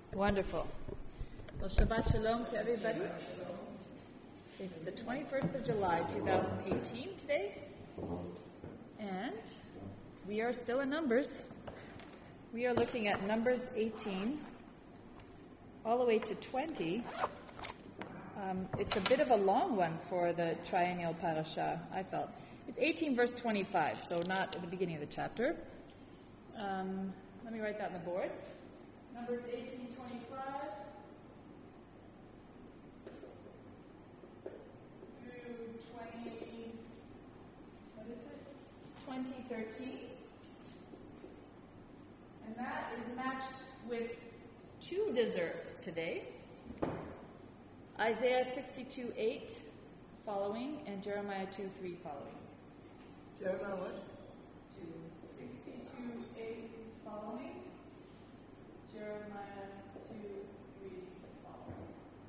Wonderful. Well, Shabbat Shalom to everybody. It's the 21st of July, 2018 today. And we are still in Numbers. We are looking at Numbers 18 all the way to 20. It's a bit of a long one for the triennial parasha, I felt. It's 18 verse 25, so not at the beginning of the chapter. Let me write that on the board. Numbers 18:25 through 2013. And that is matched with two desserts today. Isaiah 62:8 following and Jeremiah 2:3 following. Jeremiah what? 62:8 following. Jeremiah 2:3 following.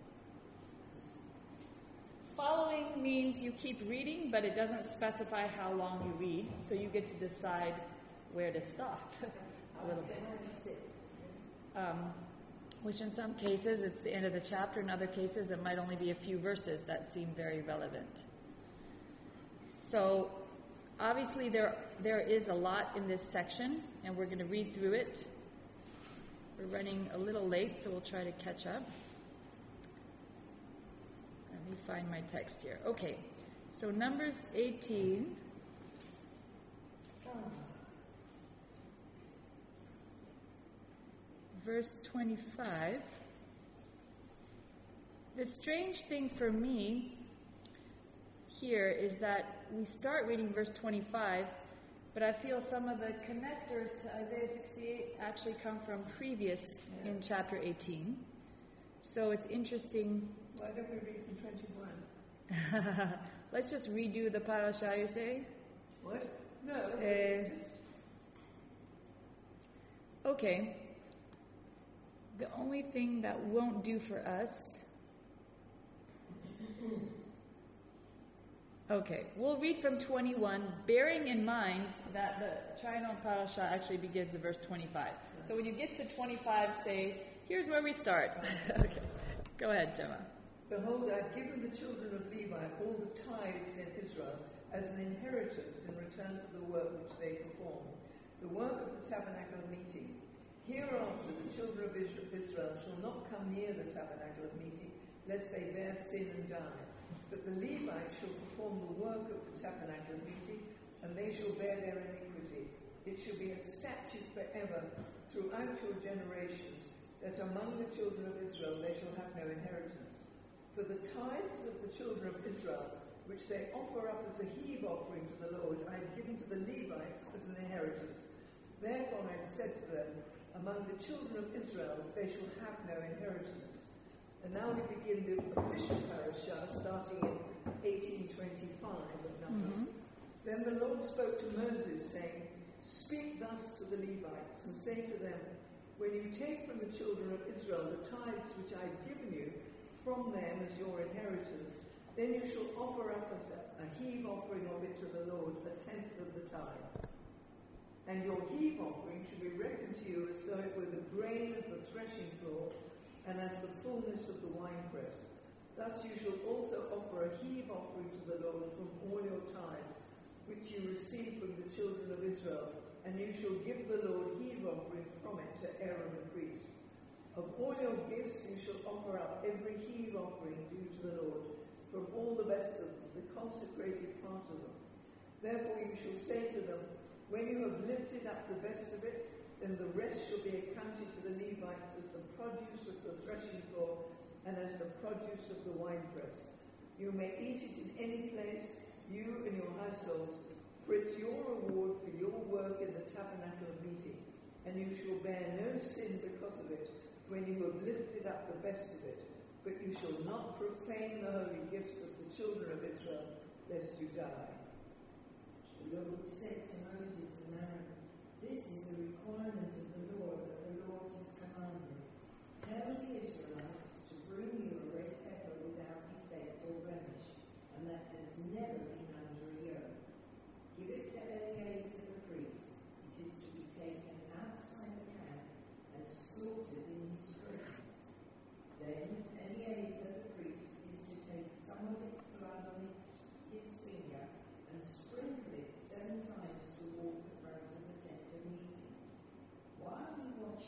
Following means you keep reading, but it doesn't specify how long you read, so you get to decide where to stop a little bit. Which in some cases it's the end of the chapter, in other cases it might only be a few verses that seem very relevant. So obviously there is a lot in this section, and we're going to read through it. We're running a little late, so we'll try to catch up. Let me find my text here. Okay, so Numbers 18. Verse 25. The strange thing for me here is that we start reading verse 25, but I feel some of the connectors to Isaiah 68 actually come from previous in chapter 18. So it's interesting. Why don't we read from 21? Let's just redo the parasha, you say? What? No. Okay. The only thing that won't do for us... Okay, we'll read from 21, bearing in mind that the triennial parasha actually begins in verse 25. So when you get to 25, say, here's where we start. Okay, go ahead, Gemma. Behold, I have given the children of Levi all the tithes in Israel as an inheritance in return for the work which they perform, the work of the tabernacle of meeting. Hereafter the children of Israel shall not come near the tabernacle of meeting, lest they bear sin and die. But the Levites shall perform the work of the tabernacle of meeting, and they shall bear their iniquity. It shall be a statute forever throughout your generations, that among the children of Israel they shall have no inheritance. For the tithes of the children of Israel, which they offer up as a heave offering to the Lord, I have given to the Levites as an inheritance. Therefore I have said to them, among the children of Israel they shall have no inheritance. And now we begin the official parasha, starting in 18:25 of Numbers. Then the Lord spoke to Moses, saying, Speak thus to the Levites, and say to them, When you take from the children of Israel the tithes which I have given you from them as your inheritance, then you shall offer up as a heave offering of it to the Lord, 1/10 of the tithe. And your heave offering should be reckoned to you as though it were the grain of the threshing floor, and as the fullness of the winepress. Thus you shall also offer a heave offering to the Lord from all your tithes, which you receive from the children of Israel, and you shall give the Lord heave offering from it to Aaron the priest. Of all your gifts you shall offer up every heave offering due to the Lord, from all the best of them, the consecrated part of them. Therefore you shall say to them, When you have lifted up the best of it, then the rest shall be accounted to the Levites as the produce of the threshing floor and as the produce of the winepress. You may eat it in any place, you and your households, for it's your reward for your work in the tabernacle of meeting, and you shall bear no sin because of it when you have lifted up the best of it. But you shall not profane the holy gifts of the children of Israel, lest you die. The Lord said to Moses and Aaron, This is the requirement of the law that the Lord has commanded. Tell the Israelites to bring you a red heifer without defect or blemish, and that has never been under a yoke. Give it to Eleazar the priest. It is to be taken outside the camp and slaughtered in his presence.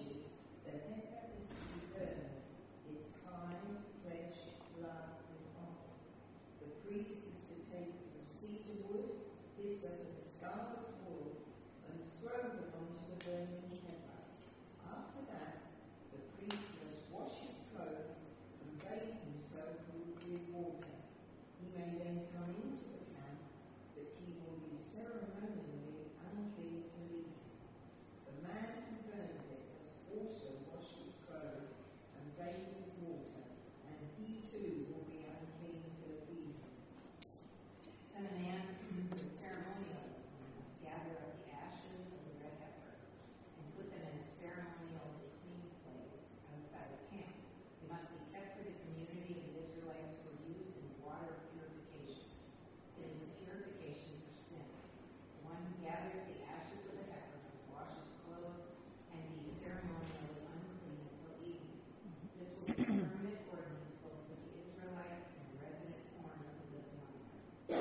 washes, the heifer is to be burned, its hide, flesh, blood, and offal. The priest is to take some cedar wood, hyssop, and scarlet wool, and throw them onto the burning heifer. After that, the priest must wash his clothes and bathe himself with water. He may then come into the camp, but he will be ceremonially unclean to leave him. The man who burns it must also wash his clothes and bathe with water, and he too will be unclean till evening. And a man who is ceremonial must gather up the ashes of the red heifer and put them in a ceremonially clean place outside the camp. They must be kept for the community of the Israelites for use in water purification. It is a purification for sin. The one who gathers the ashes of the heifer must wash his clothes and be ceremonially unclean until evening. This will be a permanent ordinance both for the Israelites and the resident foreigner who lives among them.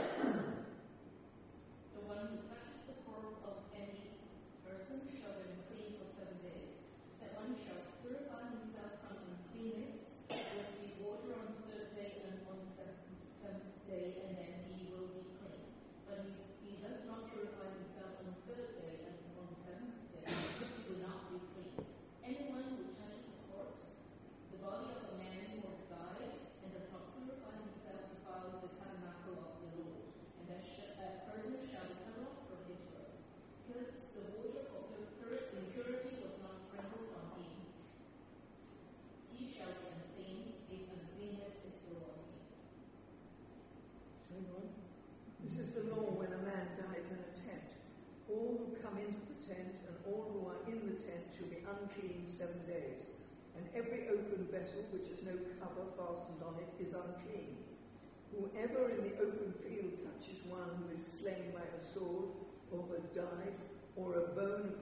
The one who touches the corpse of any person shall be unclean for 7 days. That one shall purify himself from uncleanness with the water on the third day and on the seventh day, and then he will be clean. But if he does not purify himself on the third day and on the seventh day, he will not be clean. Anyone who touches a corpse, the body of a man who has died, and does not purify himself, defiles the tabernacle of the Lord, and that person shall be cut off from Israel. Because the water for impurity was not sprinkled on him, he shall be unclean, his uncleanness is still on him. This is the law when a man dies in a tent. All who come into the tent and all who are in the tent shall be unclean 7 days. And every open vessel which has no cover fastened on it is unclean. Whoever in the open field touches one who is slain by a sword, or has died, or a bone of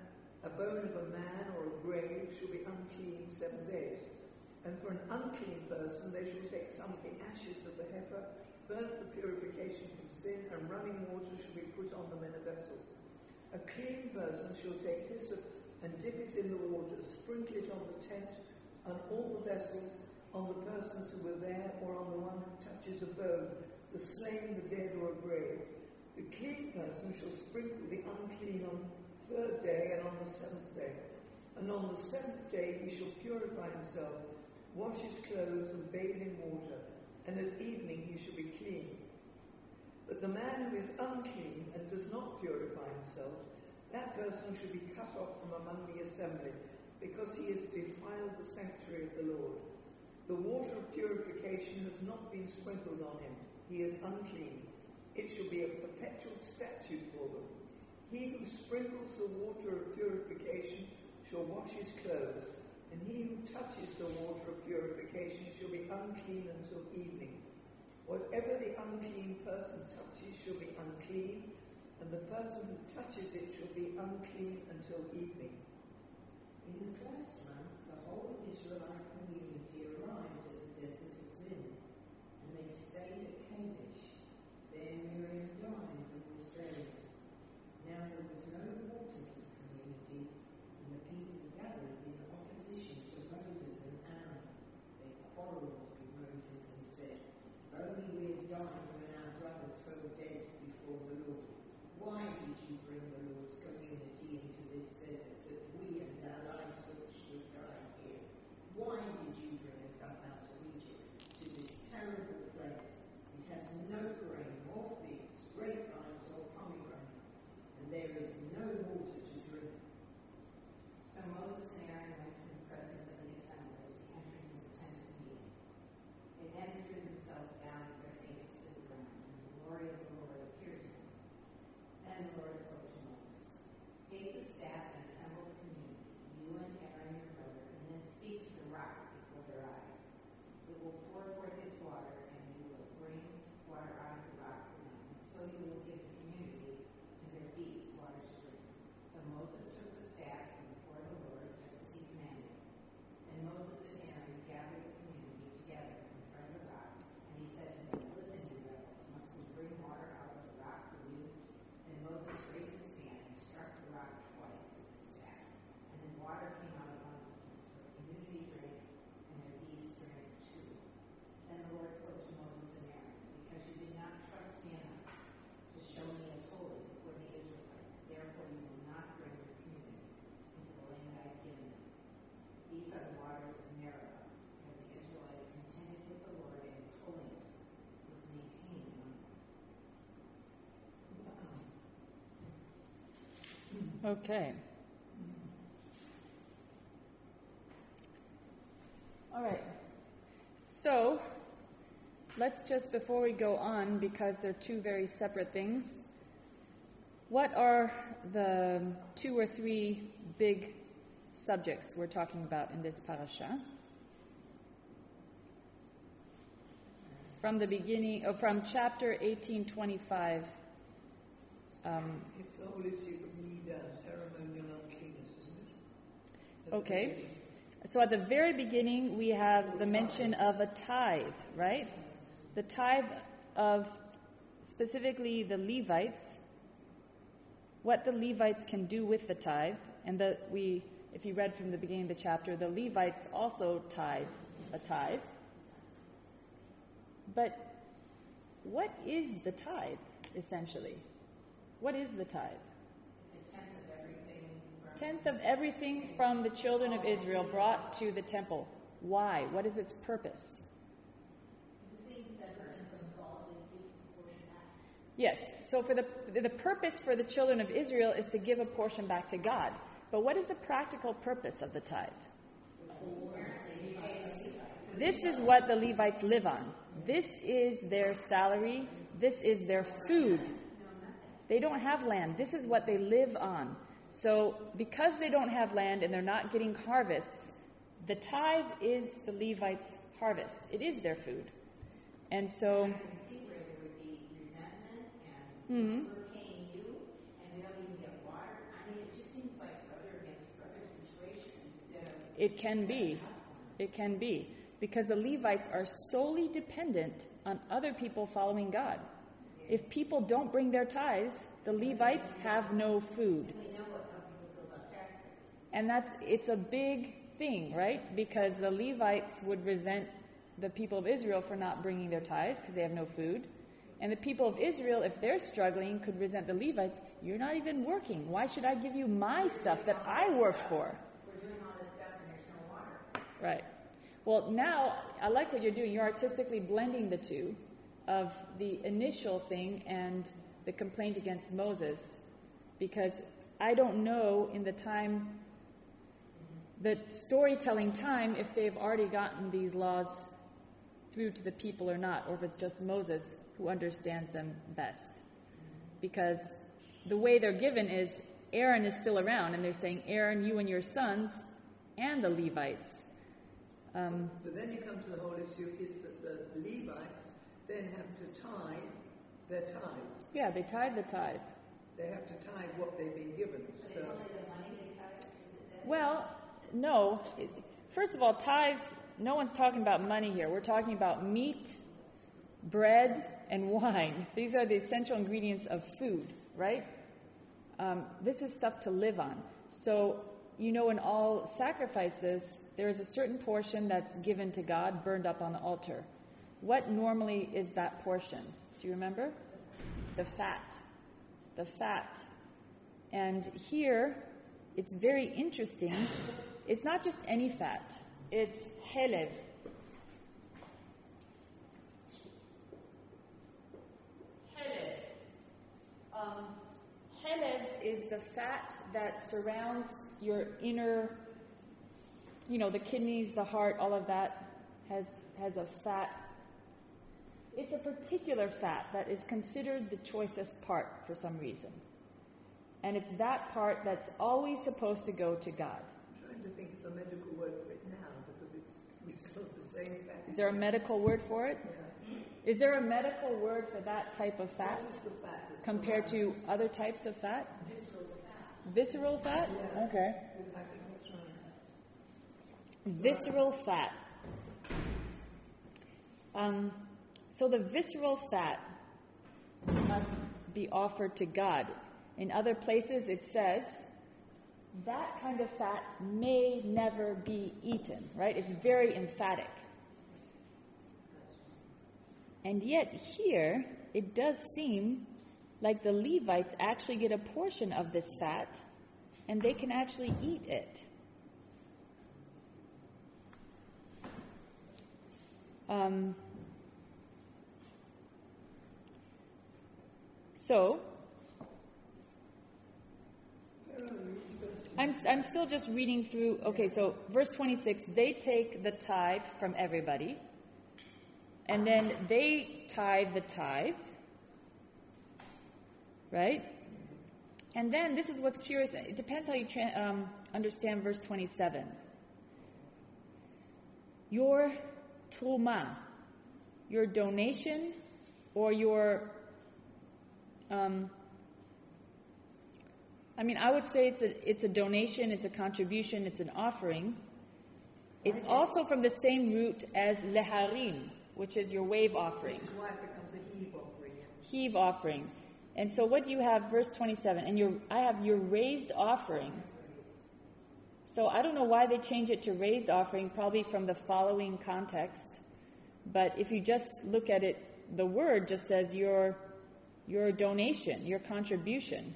a man or a grave shall be unclean 7 days. And for an unclean person they shall take some of the ashes of the heifer, burnt for purification from sin, and running water shall be put on them in a vessel. A clean person shall take hyssop and dip it in the water, sprinkle it on the tent, on all the vessels, on the persons who were there, or on the one who touches a bone, the slain, the dead, or a grave. The clean person shall sprinkle the unclean on the third day and on the seventh day. And on the seventh day he shall purify himself, wash his clothes, and bathe in water, and at evening he shall be clean. But the man who is unclean and does not purify himself, that person should be cut off from among the assembly, because he has defiled the sanctuary of the Lord. The water of purification has not been sprinkled on him. He is unclean. It shall be a perpetual statute for them. He who sprinkles the water of purification shall wash his clothes, and he who touches the water of purification shall be unclean until evening. Whatever the unclean person touches shall be unclean, and the person who touches it shall be unclean until evening. In the first month, the whole Israelite community arrived at the desert of Zin, and they stayed at Kadesh. There Miriam died and was buried. Now there was no water for the community, and the people gathered in opposition to Moses and Aaron. They quarreled with Moses and said, "Only we have died when our brothers fell dead before the Lord. Why did you bring the Lord's community into this desert, that we and our livestock should die here? Why did you bring us up out of Egypt? Okay. All right. So, let's just, before we go on, because they're two very separate things, what are the 2 or 3 big subjects we're talking about in this parasha? From the beginning, from chapter 18:25. It's the whole issue of Nida, ceremonial uncleanness, isn't it? Okay. So at the very beginning, we have the mention of a tithe, right? The tithe of specifically the Levites, what the Levites can do with the tithe, and if you read from the beginning of the chapter, the Levites also tithe a tithe. But what is the tithe, essentially? What is the tithe? It's a tenth of everything. Tenth of everything from the children of Israel brought to the temple. Why? What is its purpose? Yes, so for the purpose for the children of Israel is to give a portion back to God. But what is the practical purpose of the tithe? This is what the Levites live on. This is their salary. This is their food. They don't have land. This is what they live on. So because they don't have land and they're not getting harvests, the tithe is the Levites' harvest. It is their food. And so... I can see where there would be resentment and we're paying you and we don't even get water. I mean, it just seems like brother against brother situation instead of... It can be. It can be. Because the Levites are solely dependent on other people following God. If people don't bring their tithes, the Levites have no food. We know how people feel about taxes. And it's a big thing, right? Because the Levites would resent the people of Israel for not bringing their tithes because they have no food. And the people of Israel, if they're struggling, could resent the Levites. You're not even working. Why should I give you my stuff that I worked for? We're doing all this stuff and there's no water. Right. Well, now, I like what you're doing. You're artistically blending the two of the initial thing and the complaint against Moses. Because I don't know in the time, the storytelling time, if they've already gotten these laws through to the people or not, or if it's just Moses who understands them best. Because the way they're given is Aaron is still around, and they're saying, Aaron, you and your sons, and the Levites. But then you come to the whole issue is that the Levites then have to tithe their tithe. Yeah, they tithe the tithe. They have to tithe what they've been given. But So it's only the money they tithe? Is it that? Well, no. First of all, tithes, no one's talking about money here. We're talking about meat, bread, and wine. These are the essential ingredients of food, right? This is stuff to live on. So, in all sacrifices, there is a certain portion that's given to God, burned up on the altar. What normally is that portion? Do you remember? The fat. The fat. And here, it's very interesting. It's not just any fat. It's helev. Helev is the fat that surrounds your inner, the kidneys, the heart, all of that has a fat. It's a particular fat that is considered the choicest part for some reason. And it's that part that's always supposed to go to God. I'm trying to think of the medical word for it now because we still have the same fat. Is there a medical word for it? Yeah. Is there a medical word for that type of fat What is the fat that compared to other types of fat? Visceral fat? Yeah. Okay. I think that's right. Visceral fat. So the visceral fat must be offered to God. In other places it says that kind of fat may never be eaten, right? It's very emphatic. And yet here it does seem like the Levites actually get a portion of this fat and they can actually eat it. Carol, I'm still just reading through. Okay, so verse 26, they take the tithe from everybody, and then they tithe the tithe, right? And then this is what's curious. It depends how you understand verse 27. Your truma, your donation, or your I would say it's a donation, it's a contribution, it's an offering. It's also from the same root as leharim, which is your wave offering. Which is why it becomes a heave offering. Heave offering. And so what do you have, verse 27? And I have your raised offering. So I don't know why they change it to raised offering, probably from the following context. But if you just look at it, the word just says your donation, your contribution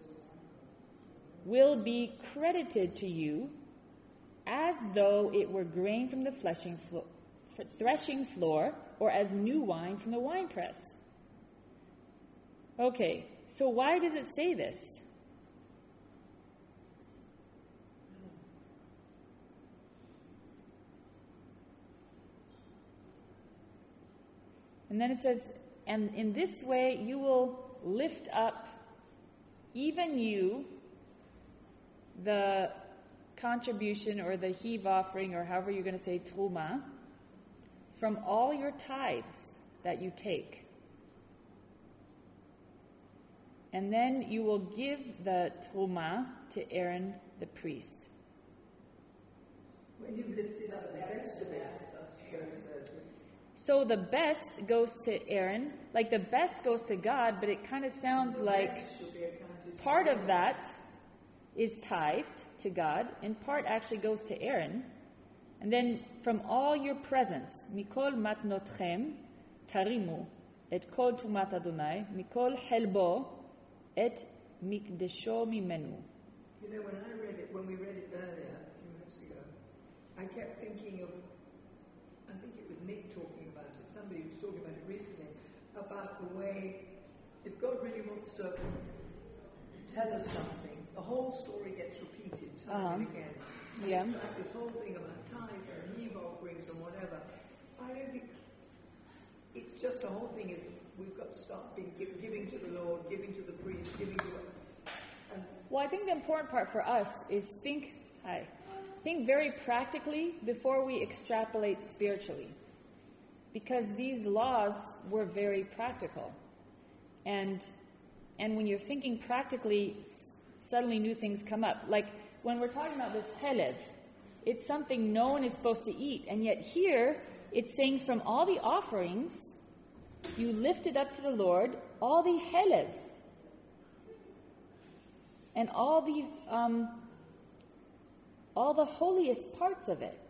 will be credited to you as though it were grain from the threshing floor or as new wine from the winepress. Okay, so why does it say this? And then it says, and in this way you will lift up, even you, the contribution or the heave offering, or however you're going to say truma, from all your tithes that you take. And then you will give the truma to Aaron the priest. When you've lifted up the best of it, so the best goes to Aaron, like the best goes to God, but it kind of sounds like part of that is tithed to God, and part actually goes to Aaron. And then from all your presents, mikol matnotchem tarimu et kol tumat Adonai, mikol helbo et mikdesho mimenu. You know, when we read it earlier, a few minutes ago, I kept thinking of, I think it was Nick talking about it, somebody was talking about it recently, about the way, if God really wants to tell us something, the whole story gets repeated time and again. Yeah. It's like this whole thing about tithes and heave offerings and whatever. I don't think, it's just the whole thing is we've got to start giving to the Lord, giving to the priest, giving to... Well, I think the important part for us is think very practically before we extrapolate spiritually. Because these laws were very practical. And when you're thinking practically, suddenly new things come up. Like when we're talking about this helev, it's something no one is supposed to eat. And yet here, it's saying from all the offerings, you lift it up to the Lord, all the helev, and all the holiest parts of it.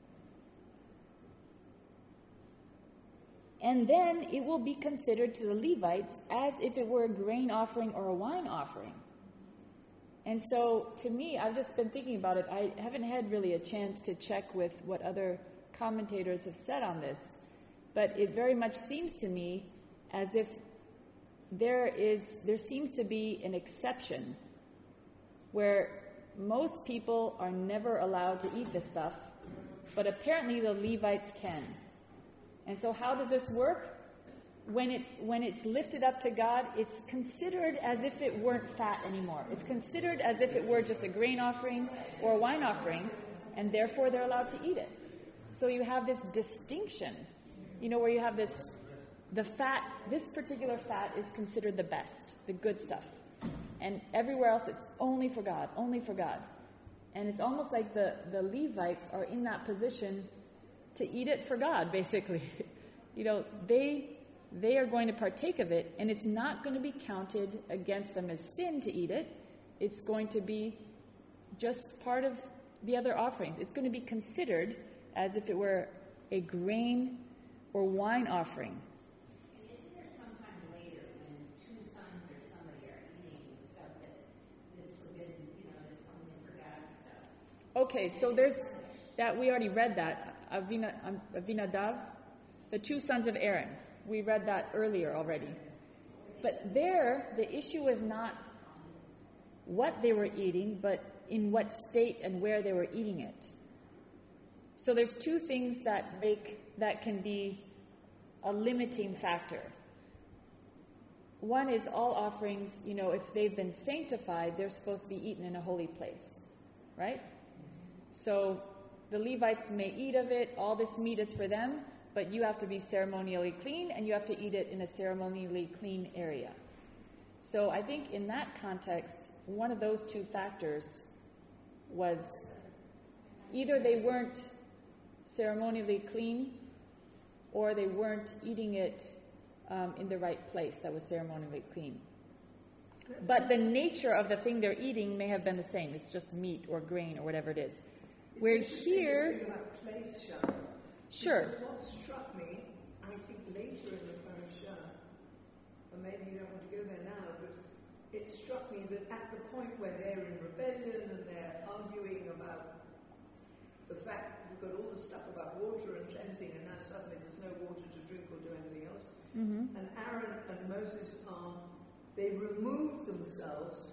And then it will be considered to the Levites as if it were a grain offering or a wine offering. And so, to me, I've just been thinking about it. I haven't had really a chance to check with what other commentators have said on this. But it very much seems to me as if there seems to be an exception where most people are never allowed to eat this stuff, but apparently the Levites can. And so how does this work? When it's lifted up to God, it's considered as if it weren't fat anymore. It's considered as if it were just a grain offering or a wine offering, and therefore they're allowed to eat it. So you have this distinction, where you have the fat, this particular fat is considered the best, the good stuff. And everywhere else it's only for God, only for God. And it's almost like the Levites are in that position to eat it for God, basically. They are going to partake of it, and it's not going to be counted against them as sin to eat it. It's going to be just part of the other offerings. It's going to be considered as if it were a grain or wine offering. And isn't there some time later when two sons or somebody are eating stuff that is forbidden, this only for God stuff? Okay, so there's that, we already read that. Avinadav, the two sons of Aaron. We read that earlier already. But there, the issue was not what they were eating, but in what state and where they were eating it. So there's two things that can be a limiting factor. One is all offerings, if they've been sanctified, they're supposed to be eaten in a holy place, right? So the Levites may eat of it, all this meat is for them, but you have to be ceremonially clean and you have to eat it in a ceremonially clean area. So I think in that context, one of those two factors was either they weren't ceremonially clean or they weren't eating it in the right place that was ceremonially clean. But the nature of the thing they're eating may have been the same. It's just meat or grain or whatever it is. Where here... Place, Sean, sure. Because what struck me, I think later in the parasha, and maybe you don't want to go there now, but it struck me that at the point where they're in rebellion and they're arguing about the fact we've got all the stuff about water and cleansing, and now suddenly there's no water to drink or do anything else. Mm-hmm. And Aaron and Moses they remove themselves.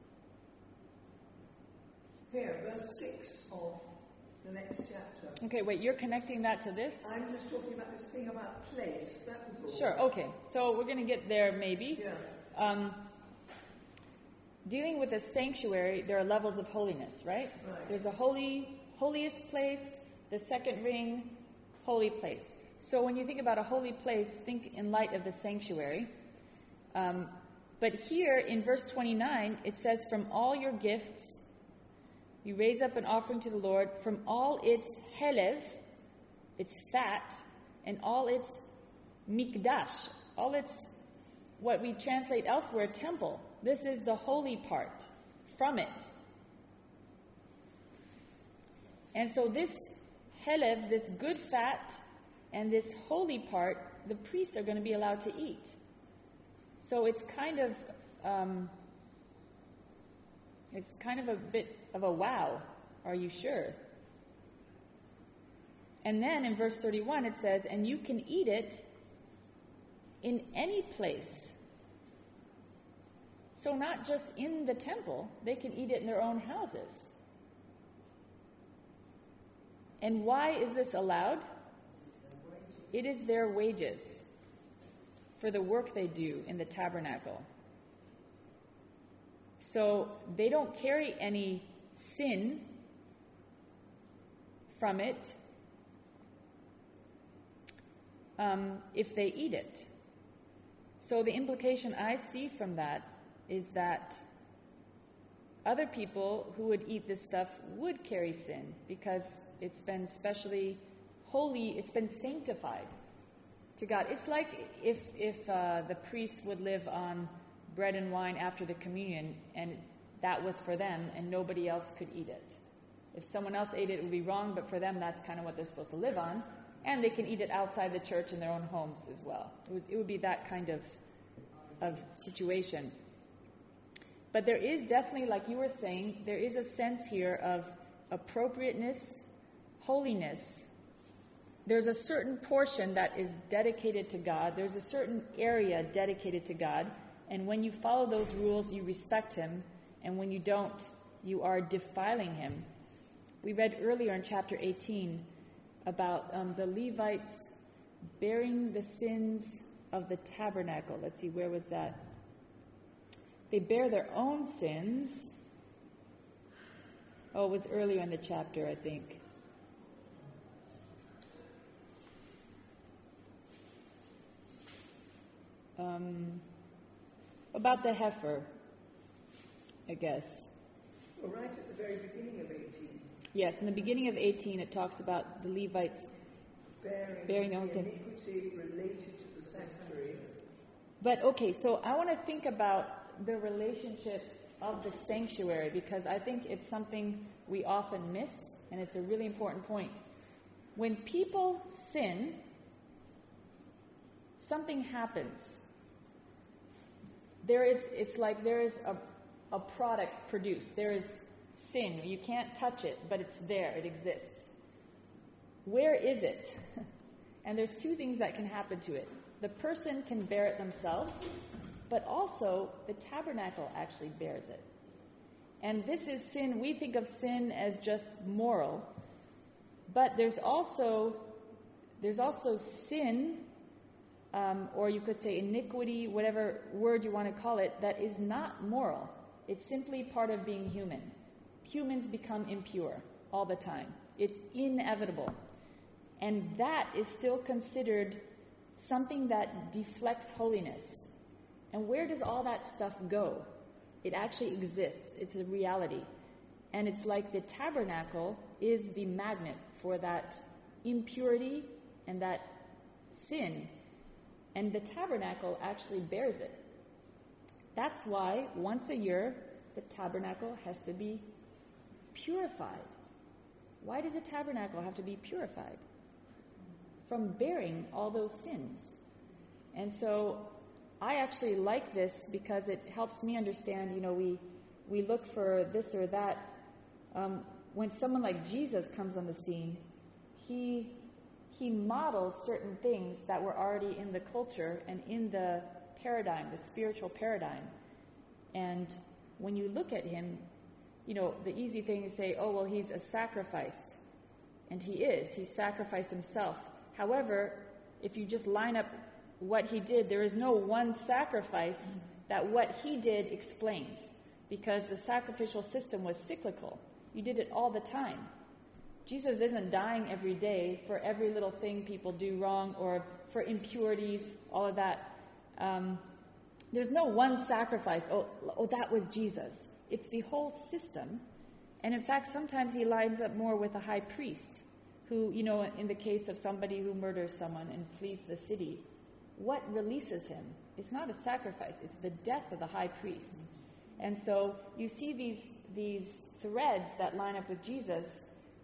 Here, verse 6 of the next chapter. Okay, wait, you're connecting that to this? I'm just talking about this thing about place. That was all. Sure, okay. So we're going to get there maybe. Yeah. Dealing with the sanctuary, there are levels of holiness, right? There's a holiest place, the second ring, holy place. So when you think about a holy place, think in light of the sanctuary. But here in verse 29, it says, from all your gifts, you raise up an offering to the Lord, from all its helev, its fat, and all its mikdash, all its, what we translate elsewhere, temple. This is the holy part from it. And so this helev, this good fat, and this holy part, the priests are going to be allowed to eat. So it's kind of a bit of a wow. Are you sure? And then in verse 31 it says, and you can eat it in any place. So not just in the temple, they can eat it in their own houses. And why is this allowed? It is their wages for the work they do in the tabernacle. So they don't carry any sin from it if they eat it. So the implication I see from that is that other people who would eat this stuff would carry sin because it's been specially holy, it's been sanctified to God. It's like if the priests would live on bread and wine after the communion and that was for them and nobody else could eat it. If someone else ate it, it would be wrong, but for them that's kind of what they're supposed to live on. And they can eat it outside the church in their own homes as well. It would be that kind of situation. But there is definitely, like you were saying, there is a sense here of appropriateness, holiness. There's a certain portion that is dedicated to God. There's a certain area dedicated to God. And when you follow those rules, you respect him. And when you don't, you are defiling him. We read earlier in chapter 18 about the Levites bearing the sins of the tabernacle. Let's see, where was that? They bear their own sins. Oh, it was earlier in the chapter, I think. About the heifer, I guess. Well, right at the very beginning of 18. Yes, in the beginning of 18, it talks about the Levites bearing their own sins. Iniquity related to the sanctuary. But okay, so I want to think about the relationship of the sanctuary because I think it's something we often miss, and it's a really important point. When people sin, something happens. It's like there is a product produced. There is sin. You can't touch it, but it's there. It exists. Where is it? And there's two things that can happen to it. The person can bear it themselves, but also the tabernacle actually bears it. And this is sin. We think of sin as just moral. But there's also sin, or you could say iniquity, whatever word you want to call it, that is not moral. It's simply part of being human. Humans become impure all the time. It's inevitable. And that is still considered something that deflects holiness. And where does all that stuff go? It actually exists. It's a reality. And it's like the tabernacle is the magnet for that impurity and that sin. And the tabernacle actually bears it. That's why once a year the tabernacle has to be purified. Why does a tabernacle have to be purified? From bearing all those sins. And so I actually like this because it helps me understand, we look for this or that. When someone like Jesus comes on the scene, he models certain things that were already in the culture and in the paradigm, the spiritual paradigm. And when you look at him, the easy thing is say, oh, well, he's a sacrifice. And he is. He sacrificed himself. However, if you just line up what he did, there is no one sacrifice that what he did explains, because the sacrificial system was cyclical. You did it all the time. Jesus isn't dying every day for every little thing people do wrong or for impurities, all of that. There's no one sacrifice. Oh, that was Jesus. It's the whole system. And in fact, sometimes he lines up more with a high priest who, in the case of somebody who murders someone and flees the city, what releases him? It's not a sacrifice. It's the death of the high priest. And so you see these threads that line up with Jesus.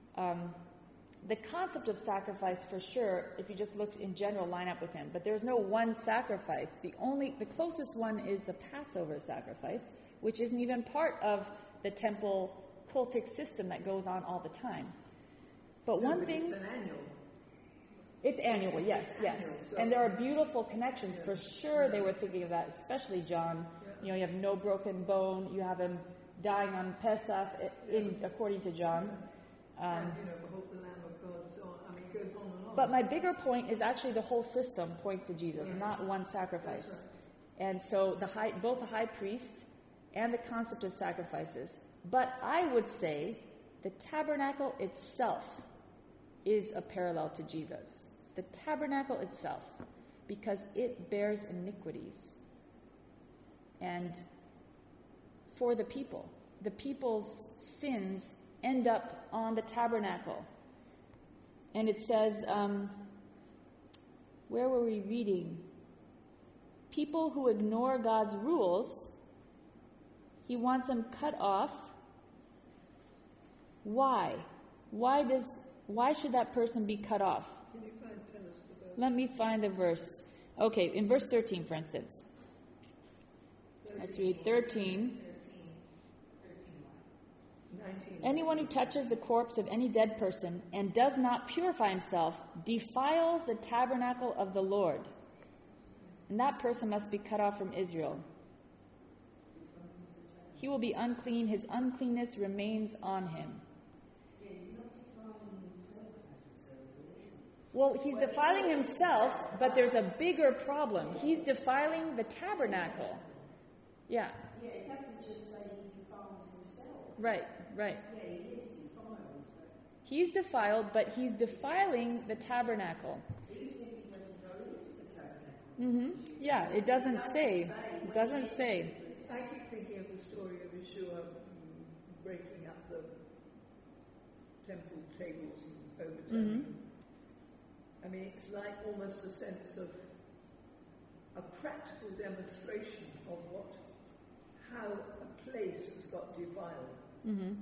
The concept of sacrifice, for sure, if you just looked in general, line up with him. But there's no one sacrifice. The closest one is the Passover sacrifice, which isn't even part of the temple cultic system that goes on all the time. But one thing... It's an annual. It's annual, yes. So And there are beautiful connections. For sure they were thinking of that, especially John. You have no broken bone. You have him dying on Pesach, according to John. Behold the Lamb of God. So, it goes on and on. But my bigger point is actually the whole system points to Jesus, not one sacrifice. Right. And so both the high priest and the concept of sacrifices. But I would say the tabernacle itself is a parallel to Jesus. The tabernacle itself, because it bears iniquities. And for the people's sins end up on the tabernacle. And it says, where were we reading? People who ignore God's rules, he wants them cut off. Why? Why should that person be cut off? Can you tell us the verse? Let me find the verse. Okay, in verse 13, for instance. Let's read 13. 19. Anyone who touches the corpse of any dead person and does not purify himself defiles the tabernacle of the Lord. And that person must be cut off from Israel. He will be unclean. His uncleanness remains on him. Well, he's defiling himself, but there's a bigger problem. He's defiling the tabernacle. Yeah. Yeah, it doesn't just say he defiles himself. Right. Yeah, he is defiled. He's defiled, but he's defiling the tabernacle. Even if he doesn't go into the tabernacle. Yeah, it doesn't say. It doesn't say. I keep thinking of the story of Yeshua breaking up the temple tables and overturning them. It's like almost a sense of a practical demonstration of how a place has got defiled.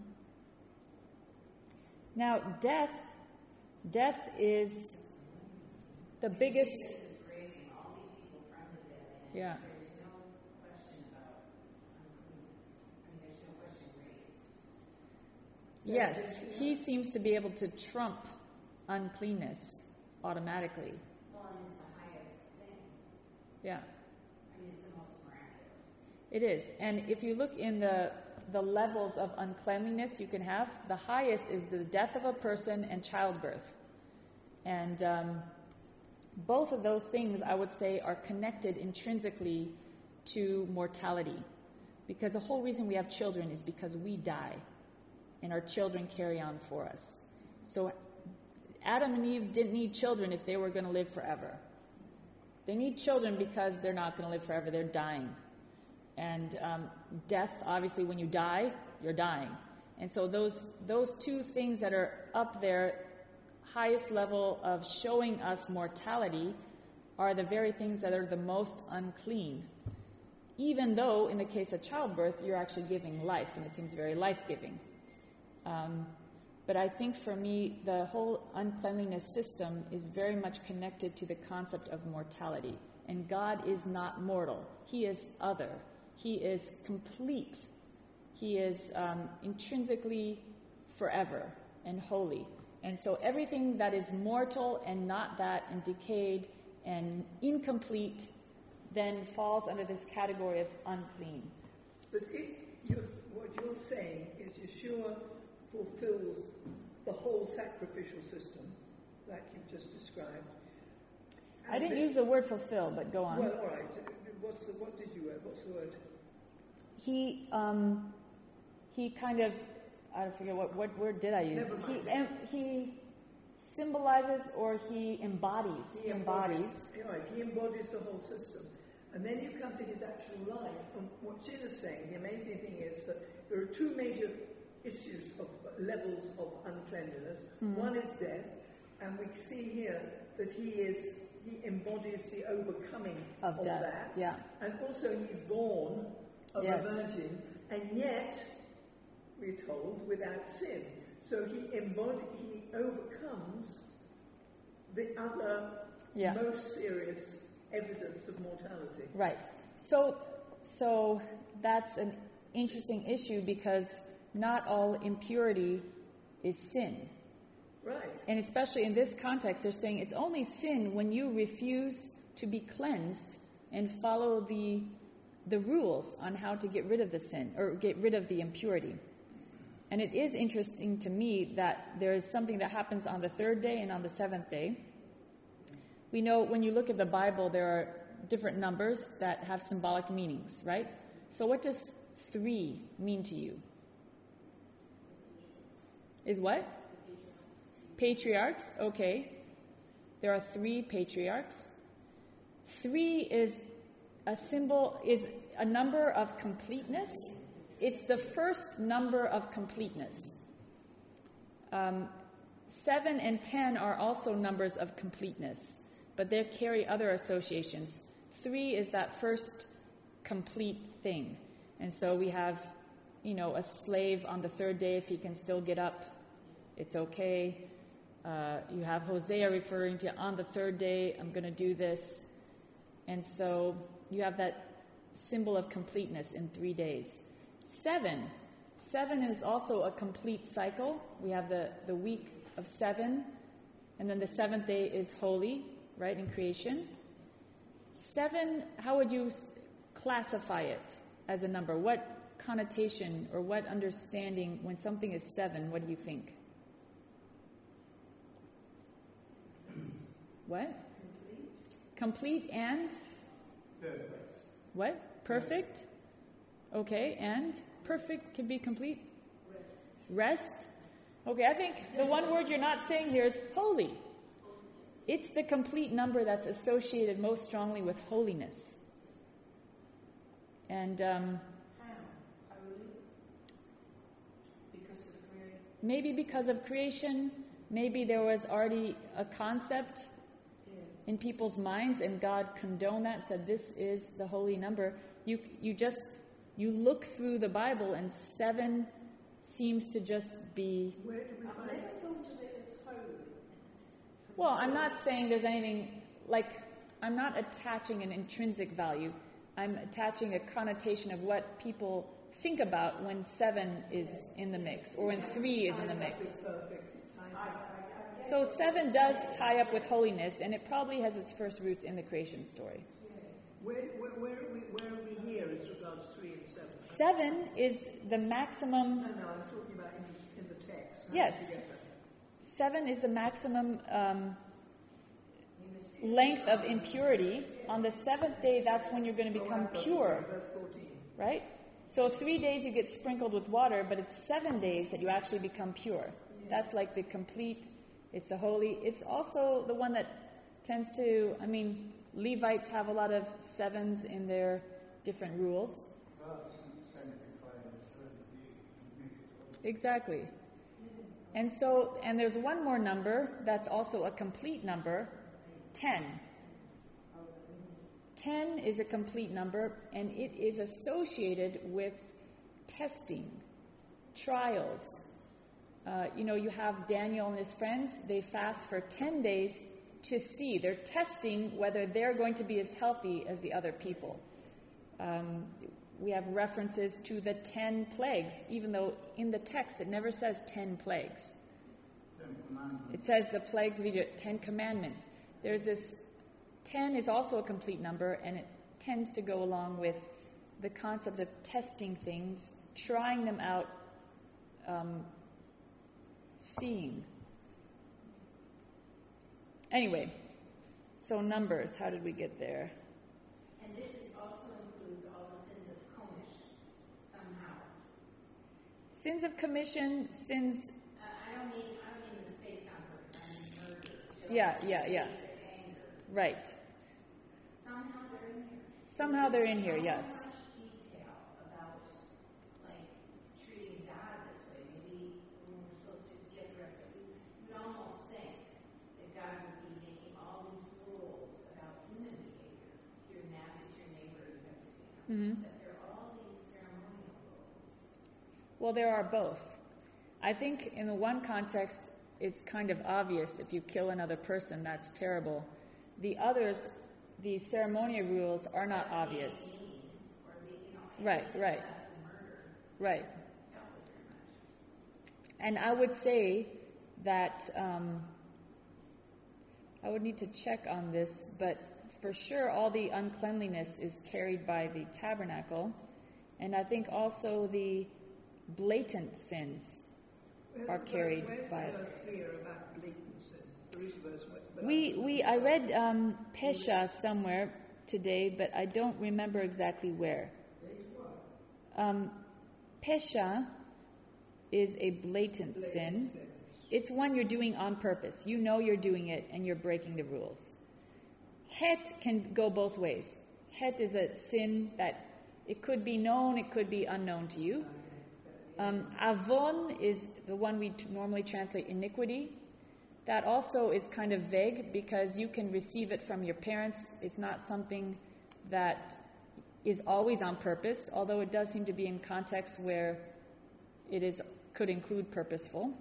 Now, death is the biggest. Jesus is raising all these people from the dead, and Yeah. there's no question about uncleanness. There's no question raised. Yes, he seems to be able to trump uncleanness automatically. Well, and it's the highest thing. Yeah. It's the most miraculous. It is. And if you look in the the levels of uncleanliness you can have. The highest is the death of a person and childbirth. And both of those things, I would say, are connected intrinsically to mortality. Because the whole reason we have children is because we die, and our children carry on for us. So Adam and Eve didn't need children if they were going to live forever. They need children because they're not going to live forever. They're dying. And death, obviously, when you die, you're dying. And so those two things that are up there, highest level of showing us mortality, are the very things that are the most unclean. Even though, in the case of childbirth, you're actually giving life, and it seems very life-giving. But I think for me, the whole uncleanliness system is very much connected to the concept of mortality. And God is not mortal. He is other. He is complete. He is intrinsically forever and holy. And so everything that is mortal and not that, and decayed and incomplete, then falls under this category of unclean. But if what you're saying is Yeshua fulfills the whole sacrificial system, like you've just described. I didn't use the word fulfill, but go on. Well, all right. What did you word? What's the word? He kind of, I forget what word did I use. Never mind. He symbolizes, or he embodies. He embodies the whole system. And then you come to his actual life. And what Sheila's saying, the amazing thing is that there are two major issues of levels of uncleanliness. Mm-hmm. One is death, and we see here that he embodies the overcoming of death. That. Yeah. And also he's born of a virgin, and yet, we're told, without sin. So he overcomes the other most serious evidence of mortality. Right. So that's an interesting issue, because not all impurity is sin. Right. And especially in this context, they're saying it's only sin when you refuse to be cleansed and follow the rules on how to get rid of the sin, or get rid of the impurity. And it is interesting to me that there is something that happens on the third day and on the seventh day. We know when you look at the Bible, there are different numbers that have symbolic meanings, right? So what does 3 mean to you? Is what? Patriarchs, okay. There are 3 patriarchs. 3 is a symbol, is a number of completeness. It's the first number of completeness. 7 and 10 are also numbers of completeness, but they carry other associations. 3 is that first complete thing. And so we have, a slave on the third day, if he can still get up, it's okay. You have Hosea referring to, on the third day, I'm going to do this. And so you have that symbol of completeness in 3 days. 7 is also a complete cycle. We have the week of 7, and then the 7th day is holy, right, in creation. 7, how would you classify it as a number? What connotation or what understanding, when something is 7, what do you think? What? Complete and? Perfect. What? Perfect? Okay, and? Perfect can be complete? Rest. Okay, I think the one word you're not saying here is holy. It's the complete number that's associated most strongly with holiness. And How? Holy? Because of creation? Maybe because of creation. Maybe there was already a concept in people's minds, and God condoned that and said, this is the holy number. You look through the Bible, and 7 seems to just be... Where do we I've find never it? thought of it as holy. Well, I'm not saying there's anything, I'm not attaching an intrinsic value. I'm attaching a connotation of what people think about when 7 is in the mix, or when 3 is in the mix. So 7 does tie up with holiness, and it probably has its first roots in the creation story. Where are we here as regards 3 and 7? 7 is the maximum. No, I'm talking about in the text. How Yes. did you get that? 7 is the maximum length of impurity. On the 7th day, that's when you're going to become pure, Verse 14. right? So 3 days you get sprinkled with water, but it's 7 days that you actually become pure. That's like the complete, it's the holy. It's also the one that tends to, Levites have a lot of 7s in their different rules. Exactly. And there's one more number that's also a complete number, 10. 10 is a complete number, and it is associated with testing, trials. You have Daniel and his friends, they fast for 10 days to see. They're testing whether they're going to be as healthy as the other people. We have references to the 10 plagues, even though in the text it never says 10 plagues. It says the plagues of Egypt, 10 commandments. There's this 10 is also a complete number, and it tends to go along with the concept of testing things, trying them out, seeing. Anyway, so numbers, how did we get there? And this also includes all the sins of commission, somehow. Sins of commission, sins... I don't mean mistakes on purpose, I mean murder. Yeah. Anger. Right. Somehow they're in here. Somehow they're in here, yes. So much detail about, treating God this way. Maybe when we're supposed to get the rest of it, you'd almost think that God would be making all these rules about human behavior. If you're nasty to your neighbor, you have to be. Mm-hmm. That there are all these ceremonial rules. Well, there are both. I think in the one context, it's kind of obvious if you kill another person, that's terrible. The others, the ceremonial rules are not obvious. Right. And I would say that I would need to check on this, but for sure all the uncleanliness is carried by the tabernacle, and I think also the blatant sins are carried by it. Where's the verse here about blatant sin? There is a verse I read Pesha somewhere today, but I don't remember exactly where. Pesha is a blatant sin. It's one you're doing on purpose. You know you're doing it and you're breaking the rules. Het can go both ways. Het is a sin that it could be known, it could be unknown to you. Avon is the one we normally translate iniquity. That also is kind of vague because you can receive it from your parents. It's not something that is always on purpose, although it does seem to be in contexts where it could include purposeful.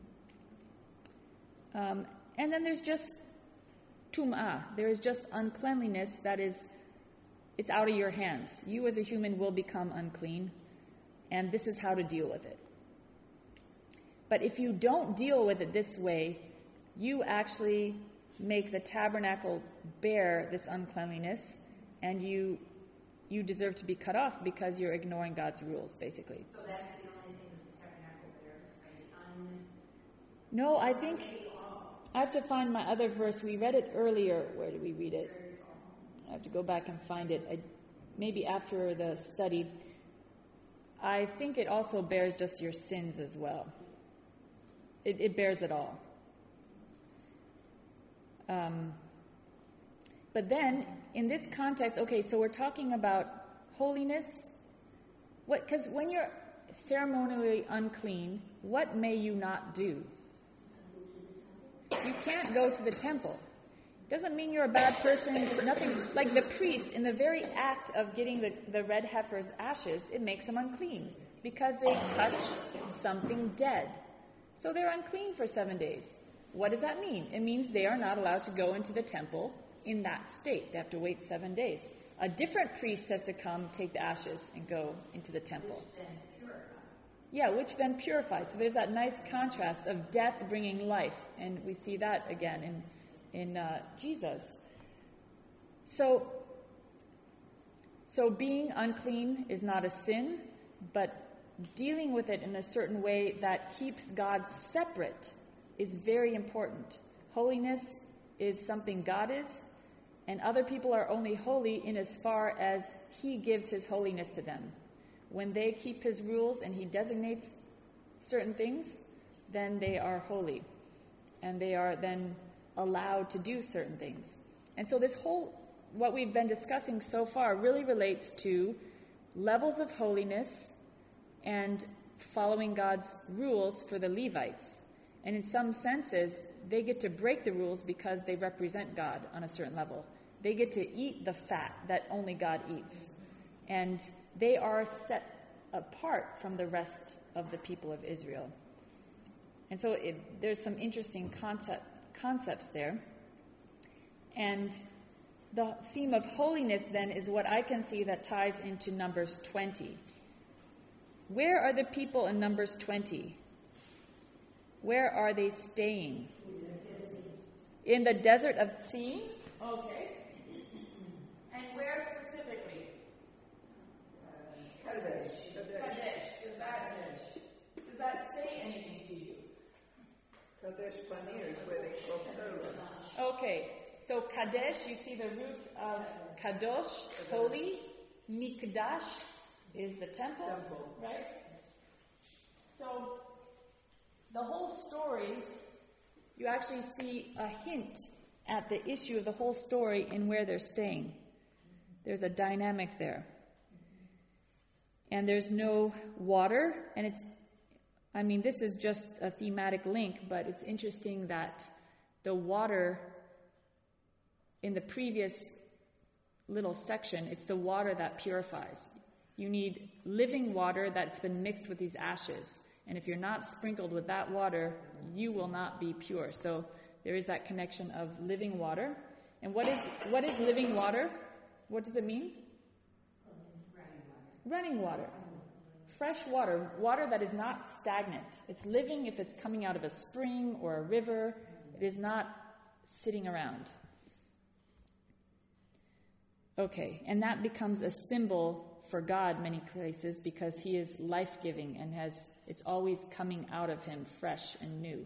And then there's just tum'ah. There is just uncleanliness that it's out of your hands. You as a human will become unclean, and this is how to deal with it. But if you don't deal with it this way, you actually make the tabernacle bear this uncleanliness, and you deserve to be cut off because you're ignoring God's rules, basically. So that's the only thing that the tabernacle bears, right? No, I think I have to find my other verse. We read it earlier. Where did we read it? I have to go back and find it. Maybe after the study. I think it also bears just your sins as well. It bears it all. But then, in this context, okay, so we're talking about holiness. Because when you're ceremonially unclean, what may you not do? You can't go to the temple. Doesn't mean you're a bad person, nothing. Like the priests, in the very act of getting the red heifer's ashes, it makes them unclean because they touch something dead. So they're unclean for 7 days. What does that mean? It means they are not allowed to go into the temple in that state. They have to wait 7 days. A different priest has to come, take the ashes, and go into the temple. Which then purifies. So there's that nice contrast of death bringing life. And we see that again in Jesus. So being unclean is not a sin. but dealing with it in a certain way that keeps God separate is very important. Holiness is something God is, and other people are only holy in as far as he gives his holiness to them. When they keep his rules and he designates certain things, then they are holy, and they are then allowed to do certain things. And so this whole, what we've been discussing so far, really relates to levels of holiness and following God's rules for the Levites. And in some senses, they get to break the rules because they represent God on a certain level. They get to eat the fat that only God eats. And they are set apart from the rest of the people of Israel. And so there's some interesting concepts there. And the theme of holiness then is what I can see that ties into Numbers 20. Where are the people in Numbers 20? Where are they staying? In the desert of Sin? Okay. And where specifically? Kadesh. Kadesh. Does that say anything to you? Kadesh Barnea is where they crossed over. Okay. So Kadesh, you see the root of Kadosh, holy. Mikdash is the temple, right? So the whole story, you actually see a hint at the issue of the whole story in where they're staying. There's a dynamic there. And there's no water, and this is just a thematic link, but it's interesting that the water in the previous little section, it's the water that purifies. You need living water that's been mixed with these ashes. And if you're not sprinkled with that water, you will not be pure. So there is that connection of living water. And what is living water? What does it mean? Running water. Fresh water. Water that is not stagnant. It's living if it's coming out of a spring or a river. It is not sitting around. Okay, and that becomes a symbol for God many places because he is life-giving and it's always coming out of him fresh and new.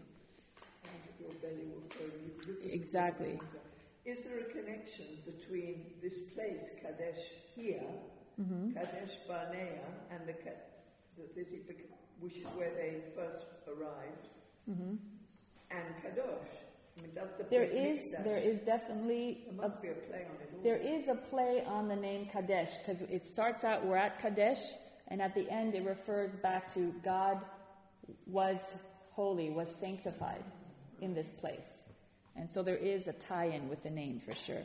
Exactly. Is there a connection between this place, Kadesh here, Kadesh Barnea, and the city, which is where they first arrived, and Kadosh? I mean, does the there is definitely there must be a play on it all. There is a play on the name Kadesh because it starts out, we're at Kadesh, and at the end it refers back to God was holy, was sanctified in this place. And so there is a tie-in with the name for sure.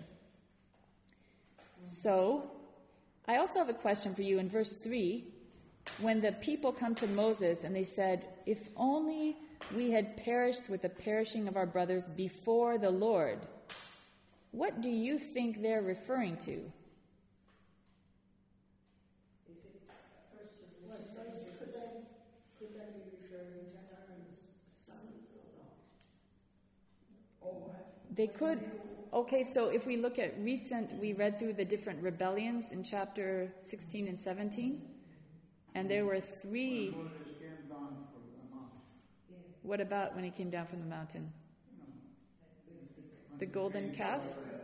So, I also have a question for you in verse 3. When the people come to Moses and they said, if only we had perished with the perishing of our brothers before the Lord, what do you think they're referring to? Could that be referring to Aaron's sons or not? They could. Okay, so if we look at we read through the different rebellions in chapter 16 and 17, and there were 3. What about when he came down from the mountain? The golden calf?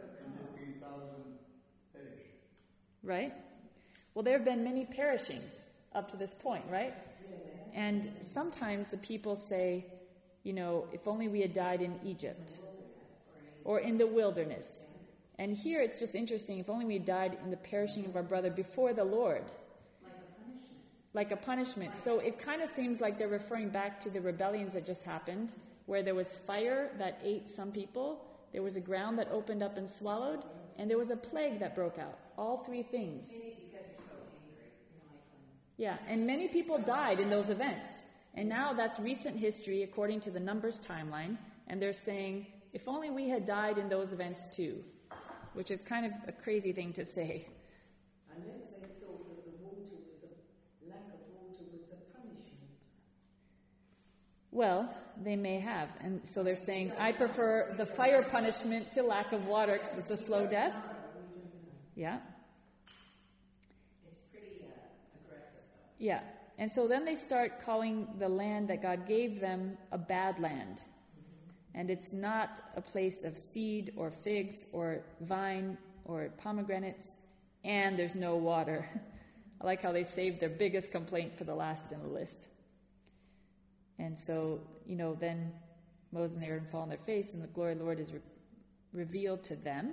Right? Well, there have been many perishings up to this point, right? And sometimes the people say, if only we had died in Egypt or in the wilderness. And here it's just interesting, if only we had died in the perishing of our brother before the Lord. Like a punishment. So it kind of seems like they're referring back to the rebellions that just happened, where there was fire that ate some people, there was a ground that opened up and swallowed, and there was a plague that broke out. All 3 things. Maybe because you're so angry. Yeah, and many people died in those events. And now that's recent history according to the Numbers timeline, and they're saying, if only we had died in those events too, which is kind of a crazy thing to say. Unless they thought that the lack of water was a punishment. Well, they may have. And so they're saying, I prefer the fire punishment to lack of water because it's a slow death. Yeah. It's pretty aggressive, though. Yeah. And so then they start calling the land that God gave them a bad land. And it's not a place of seed or figs or vine or pomegranates, and there's no water. I like how they saved their biggest complaint for the last in the list. And so, then Moses and Aaron fall on their face, and the glory of the Lord is revealed to them.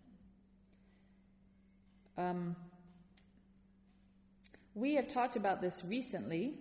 We have talked about this recently.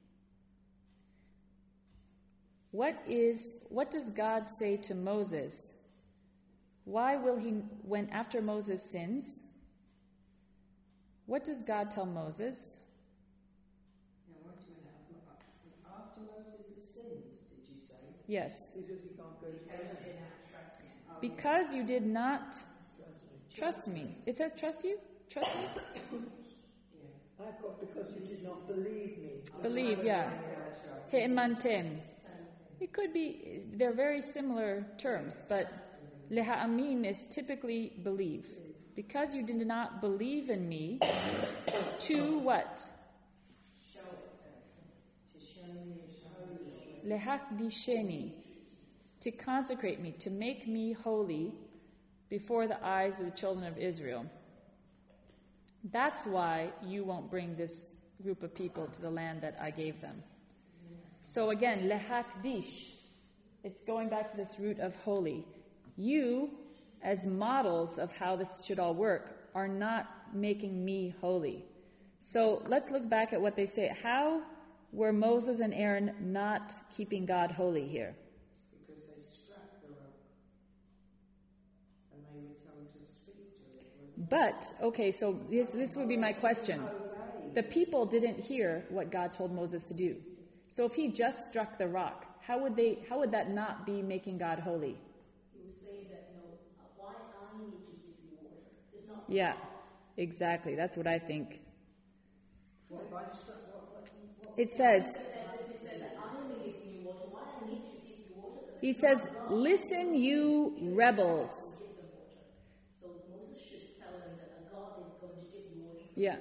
What does God say to Moses? Why will he, when after Moses sins, what does God tell Moses? Now, wait a minute. After Moses has sinned, did you say? Yes. Because he can't go to Because you did not trust him. Because you did not trust me. It says trust you? Trust me? I've got because you did not believe me. Believe, yeah. He'emantem. It could be, they're very similar terms, but leha'amin is typically believe. Because you did not believe in me, to what? Show it says. To show me Lehakdisheni, to consecrate me, to make me holy before the eyes of the children of Israel. That's why you won't bring this group of people to the land that I gave them. So again, lehakdish, it's going back to this root of holy. You, as models of how this should all work, are not making me holy. So let's look back at what they say. How were Moses and Aaron not keeping God holy here? because they struck the rock and they were told to speak to it. But, okay, so this would be my question. The people didn't hear what God told Moses to do. So if he just struck the rock, how would that not be making God holy? He will say that, why I need to give you water? It's not Yeah, God. exactly. That's what I think. So if I struck what? It says, He said that I am giving you water. Why I need to give you water? he says, listen, you rebels. Give them water. So Moses should tell them that God is going to give you water. Yeah.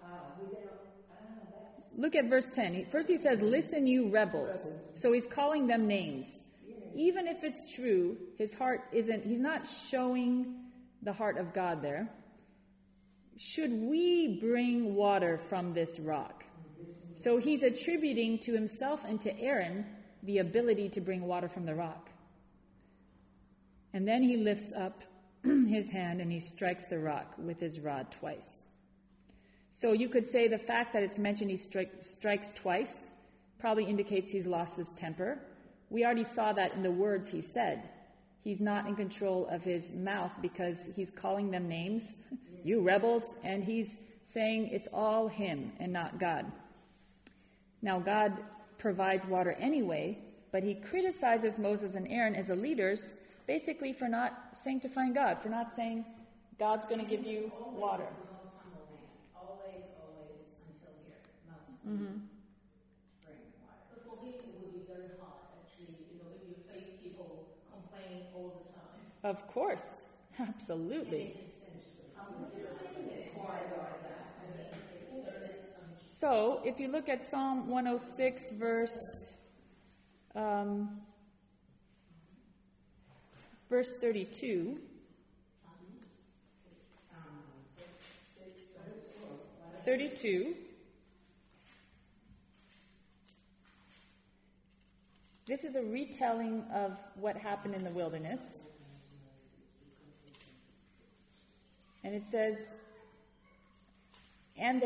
That's Look at verse 10. First he says, listen, you rebels. So he's calling them names. Even if it's true, he's not showing the heart of God there. Should we bring water from this rock? So he's attributing to himself and to Aaron the ability to bring water from the rock. And then he lifts up his hand and he strikes the rock with his rod twice. So you could say the fact that it's mentioned he strikes twice probably indicates he's lost his temper. We already saw that in the words he said. He's not in control of his mouth because he's calling them names, you rebels, and he's saying it's all him and not God. Now, God provides water anyway, but he criticizes Moses and Aaron as the leaders basically for not sanctifying God, for not saying God's going to give you water. The most humble man. Always, until here, must bring water. But for him, it would be very hard, actually, if you face people complaining all the time. Of course, absolutely. So, if you look at Psalm 106, verse 32, Psalm 32, this is a retelling of what happened in the wilderness. And it says, and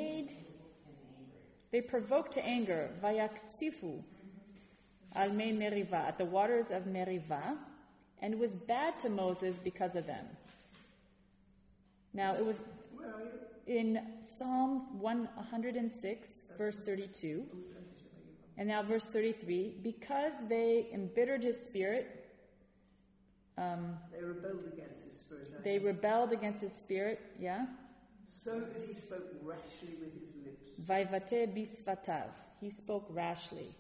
they provoked to anger, Vayaksifu al me Merivah, at the waters of Merivah, and it was bad to Moses because of them. Now, it was in Psalm 106, verse 32, and now verse 33, because they embittered his spirit, They rebelled against his spirit. they rebelled against his spirit, yeah? So that he spoke rashly with his lips. Vaivate bisfatav. He spoke rashly.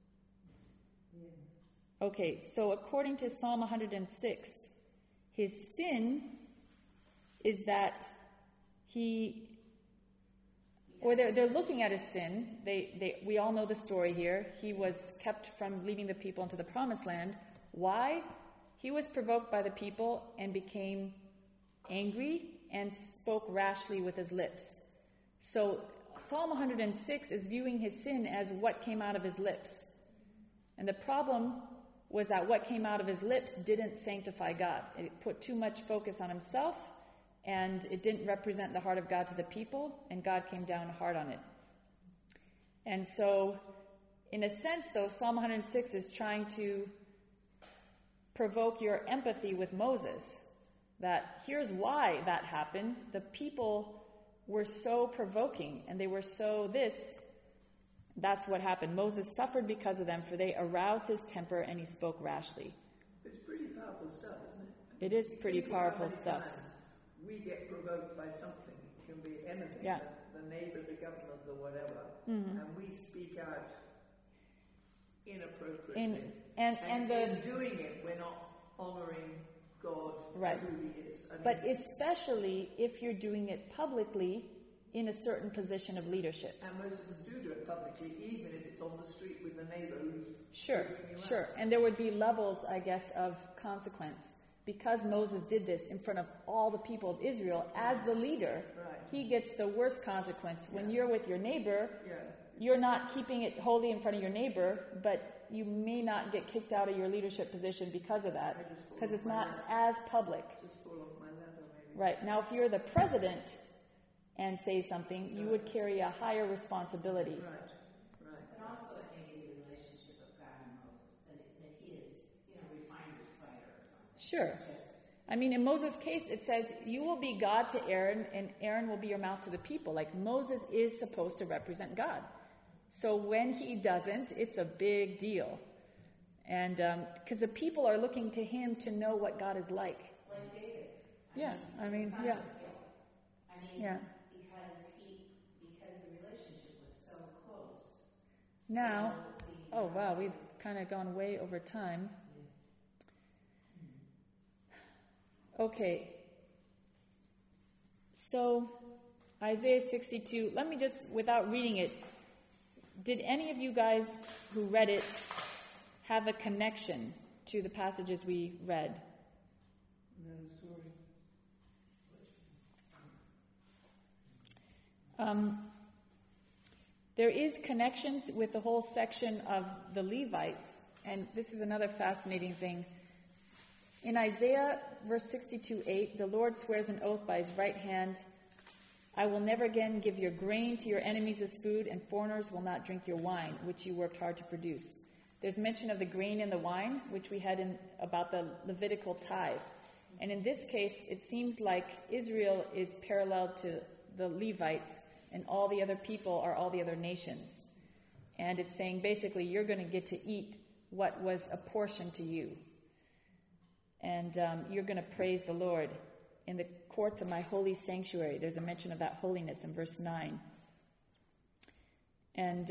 Okay, so according to Psalm 106, his sin is that he Or they're looking at his sin. We all know the story here. He was kept from leading the people into the promised land. Why? He was provoked by the people and became angry and spoke rashly with his lips. So Psalm 106 is viewing his sin as what came out of his lips. And the problem was that what came out of his lips didn't sanctify God. It put too much focus on himself, and it didn't represent the heart of God to the people, and God came down hard on it. And so, in a sense, though, Psalm 106 is trying to provoke your empathy with Moses. That here's why that happened. The people were so provoking, and they were so this. That's what happened. Moses suffered because of them, for they aroused his temper, and he spoke rashly. It's pretty powerful stuff, isn't it? It is pretty Think about powerful how many stuff. times we get provoked by something. It can be anything. Yeah. The neighbour, the government, or whatever. Mm-hmm. And we speak out inappropriately. In doing it, we're not honouring God Right. for who he is. I mean, But especially if you're doing it publicly in a certain position of leadership. and most of us do it publicly, even if it's on the street with a neighbour who's Sure, chewing you sure. out. And there would be levels, I guess, of consequence. Because Moses did this in front of all the people of Israel as the leader, Right. he gets the worst consequence. When you're with your neighbor, Yeah. you're not keeping it holy in front of your neighbor, but you may not get kicked out of your leadership position because of that, because it's not as public. Just fall off my ladder, maybe. Right. Now, if you're the president and say something, you would carry a higher responsibility. Right. Right. But also it may be the relationship of God and Moses, that he is, refiner's fire or something. Sure. Just, I mean, in Moses' case, it says, you will be God to Aaron, and Aaron will be your mouth to the people. Like, Moses is supposed to represent God. So when he doesn't, it's a big deal. And because the people are looking to him to know what God is like. like David. Yeah, I mean, his son yeah. was killed. Yeah. Because the relationship was so close. Now, So oh wow, we've kind of gone way over time. Okay. So, Isaiah 62, let me just, without reading it, did any of you guys who read it have a connection to the passages we read? No, sorry. There is connections with the whole section of the Levites, and this is another fascinating thing. In Isaiah verse 62:8, the Lord swears an oath by his right hand, I will never again give your grain to your enemies as food, and foreigners will not drink your wine, which you worked hard to produce. There's mention of the grain and the wine, which we had in about the Levitical tithe. And in this case, it seems like Israel is parallel to the Levites, and all the other people are all the other nations. And it's saying basically you're going to get to eat what was apportioned to you. And you're going to praise the Lord in the courts of my holy sanctuary. There's a mention of that holiness in verse 9. And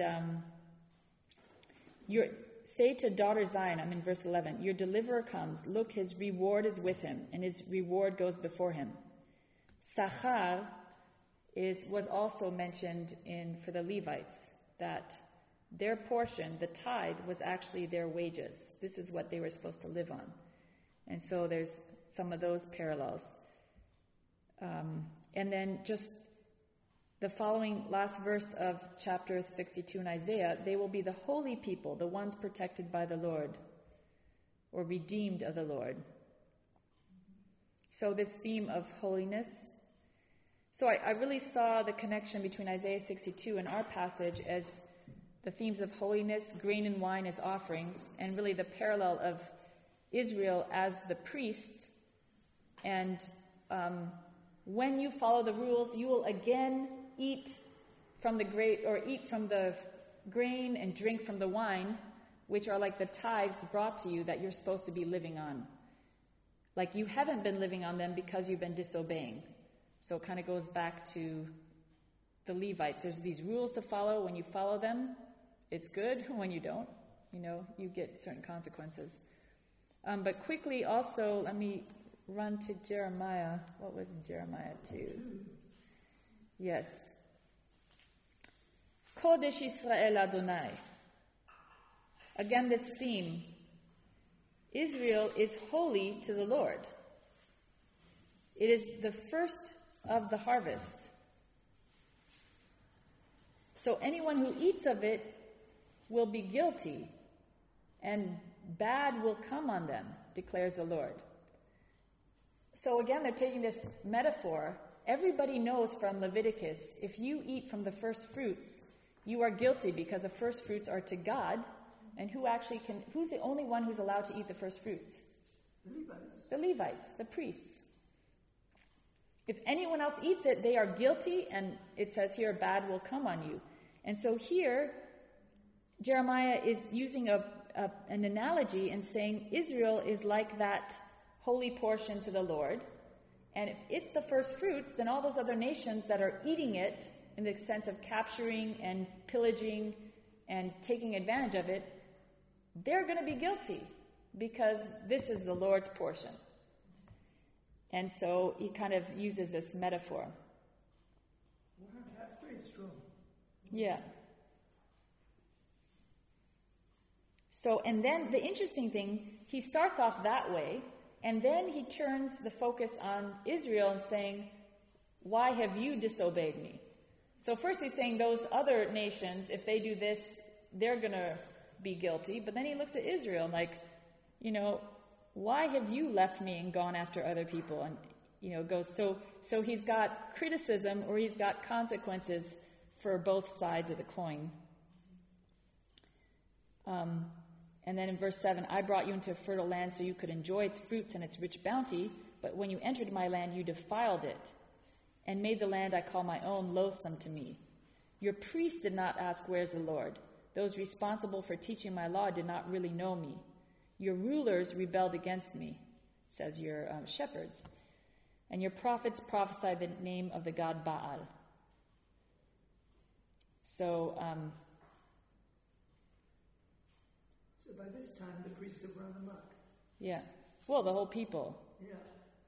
say to daughter Zion, I'm in verse 11, your deliverer comes. Look, his reward is with him, and his reward goes before him. Sachar was also mentioned for the Levites, that their portion, the tithe, was actually their wages. This is what they were supposed to live on. And so there's some of those parallels. And then just the following last verse of chapter 62 in Isaiah, they will be the holy people, the ones protected by the Lord, or redeemed of the Lord. So this theme of holiness. So I really saw the connection between Isaiah 62 and our passage as the themes of holiness, grain and wine as offerings, and really the parallel of Israel as the priests. And when you follow the rules, you will again eat from the grain and drink from the wine, which are like the tithes brought to you that you're supposed to be living on. Like you haven't been living on them because you've been disobeying. So it kind of goes back to the Levites. There's these rules to follow. When you follow them, it's good. When you don't, you get certain consequences. But quickly also, let me run to Jeremiah. What was in Jeremiah 2? Yes. Kodesh Yisrael Adonai. Again, this theme. Israel is holy to the Lord. It is the first of the harvest. So anyone who eats of it will be guilty, and bad will come on them, declares the Lord. So again, they're taking this metaphor. Everybody knows from Leviticus, if you eat from the first fruits, you are guilty because the first fruits are to God. And who's the only one who's allowed to eat the first fruits? The Levites, the priests. If anyone else eats it, they are guilty, and it says here, bad will come on you. And so here, Jeremiah is using an analogy and saying Israel is like that holy portion to the Lord. And if it's the first fruits, then all those other nations that are eating it, in the sense of capturing and pillaging and taking advantage of it, they're going to be guilty because this is the Lord's portion. And so he kind of uses this metaphor. Wow, that's very strong. Yeah. So, and then the interesting thing, he starts off that way, and then he turns the focus on Israel and saying, why have you disobeyed me? So first he's saying those other nations, if they do this, they're going to be guilty. But then he looks at Israel like, why have you left me and gone after other people? And, goes, so he's got criticism or he's got consequences for both sides of the coin. And then in verse 7, I brought you into a fertile land so you could enjoy its fruits and its rich bounty, but when you entered my land, you defiled it and made the land I call my own loathsome to me. Your priests did not ask, where's the Lord? Those responsible for teaching my law did not really know me. Your rulers rebelled against me, says your shepherds, and your prophets prophesied the name of the god Baal. So by this time, the priests have run amok. Yeah. Well, the whole people. Yeah.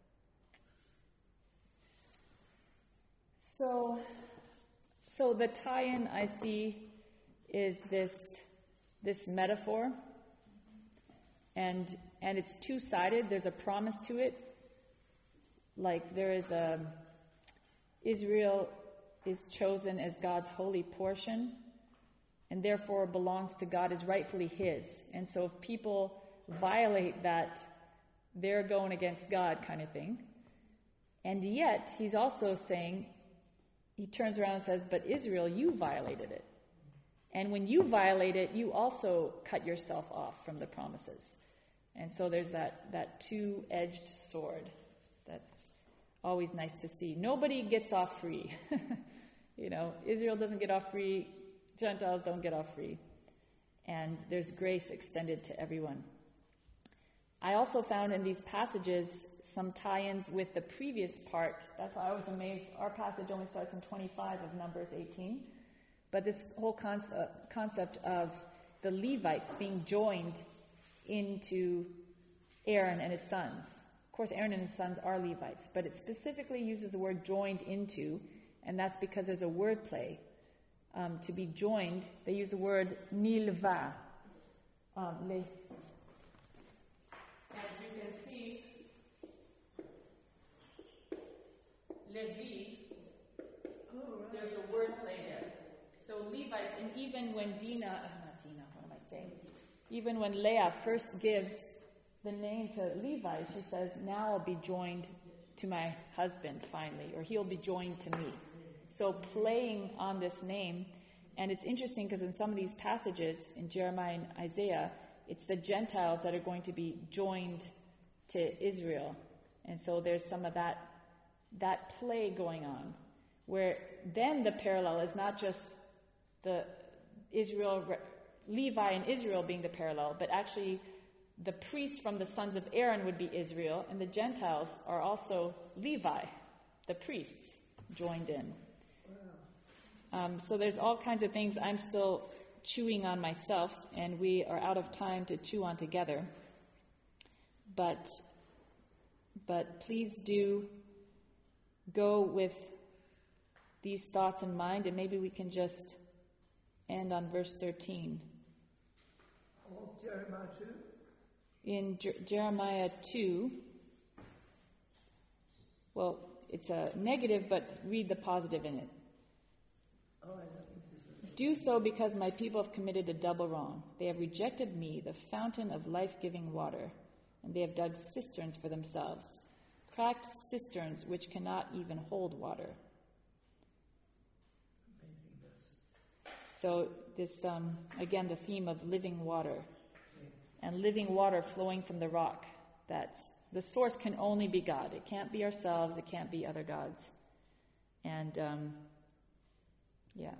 So the tie-in I see is this metaphor, and it's two-sided. There's a promise to it. Like there is Israel is chosen as God's holy portion, and therefore belongs to God, is rightfully his. And so if people violate that, they're going against God kind of thing. And yet, he's also saying, he turns around and says, but Israel, you violated it. And when you violate it, you also cut yourself off from the promises. And so there's that two-edged sword. That's always nice to see. Nobody gets off free. Israel doesn't get off free. Gentiles don't get off free. And there's grace extended to everyone. I also found in these passages some tie-ins with the previous part. That's why I was amazed. Our passage only starts in 25 of Numbers 18. But this whole concept of the Levites being joined into Aaron and his sons. Of course, Aaron and his sons are Levites, but it specifically uses the word joined into, and that's because there's a word play. To be joined, they use the word nilva. And you can see Levi, there's a word play there. So Levites, and even when even when Leah first gives the name to Levi, she says, now I'll be joined to my husband finally, or he'll be joined to me. So playing on this name, and it's interesting because in some of these passages in Jeremiah and Isaiah, it's the Gentiles that are going to be joined to Israel. And so there's some of that play going on, where then the parallel is not just the Levi and Israel being the parallel, but actually the priests from the sons of Aaron would be Israel, and the Gentiles are also Levi, the priests, joined in. So there's all kinds of things I'm still chewing on myself, and we are out of time to chew on together. But please do go with these thoughts in mind, and maybe we can just and on verse 13. Of Jeremiah 2? In Jeremiah 2, well, it's a negative, but read the positive in it. Oh, I know. This is Do so because my people have committed a double wrong. They have rejected me, the fountain of life-giving water, and they have dug cisterns for themselves, cracked cisterns which cannot even hold water. amazing verse. So this, again, the theme of living water, and living water flowing from the rock. That's the source can only be God. It can't be ourselves. It can't be other gods. And yeah.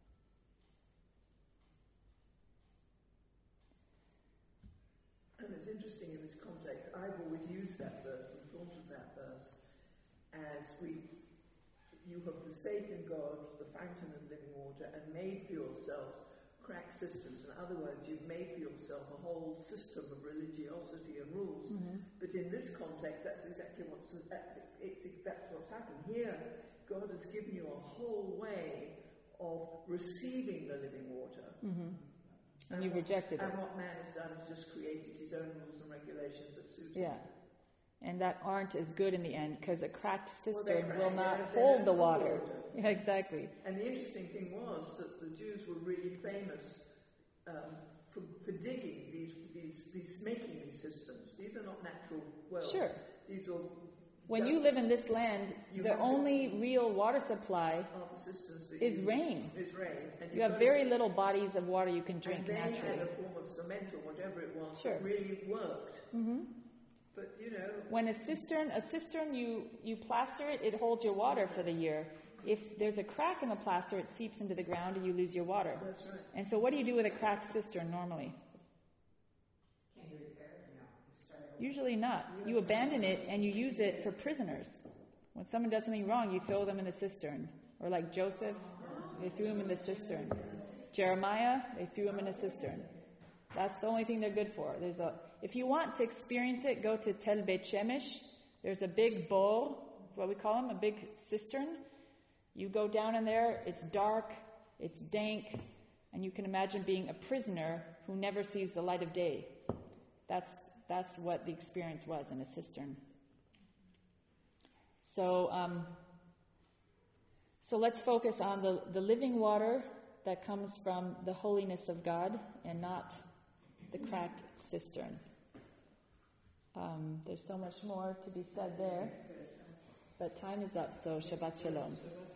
And it's interesting in this context, I've always used that verse and thought of that verse as you have forsaken God, the fountain of living water, and made for yourselves cracked cisterns. In other words, you've made for yourself a whole system of religiosity and rules. Mm-hmm. But in this context, that's exactly that's what's happened. Here, God has given you a whole way of receiving the living water. Mm-hmm. And you've rejected it. And what man has done is just created his own rules and regulations that suit him. Yeah. And that aren't as good in the end, because a cracked cistern they're will cracked, not they hold don't the hold water. water. Yeah, exactly. And the interesting thing was that the Jews were really famous for digging making these systems. These are not natural wells. Sure. These are When you live in this land, the only real water supply the systems that is rain. Is rain. And You have very little bodies of water you can drink and they naturally. had a form of cement or whatever it was Sure. that really worked. Mm-hmm. But When a cistern, you plaster it, it holds your water for the year. If there's a crack in the plaster, it seeps into the ground and you lose your water. that's right. And so what do you do with a cracked cistern normally? Can you repair it? No. You start over. Usually not. You abandon it and you use it for prisoners. When someone does something wrong, you throw them in the cistern. Or like Joseph, they threw him in the cistern. Jeremiah, they threw him in a cistern. That's the only thing they're good for. If you want to experience it, go to Tel Beit Shemesh. There's a big bowl. That's what we call them, a big cistern. You go down in there, it's dark, it's dank, and you can imagine being a prisoner who never sees the light of day. That's what the experience was in a cistern. So let's focus on the living water that comes from the holiness of God and not the cracked cistern. There's so much more to be said there, but time is up, so Shabbat Shalom.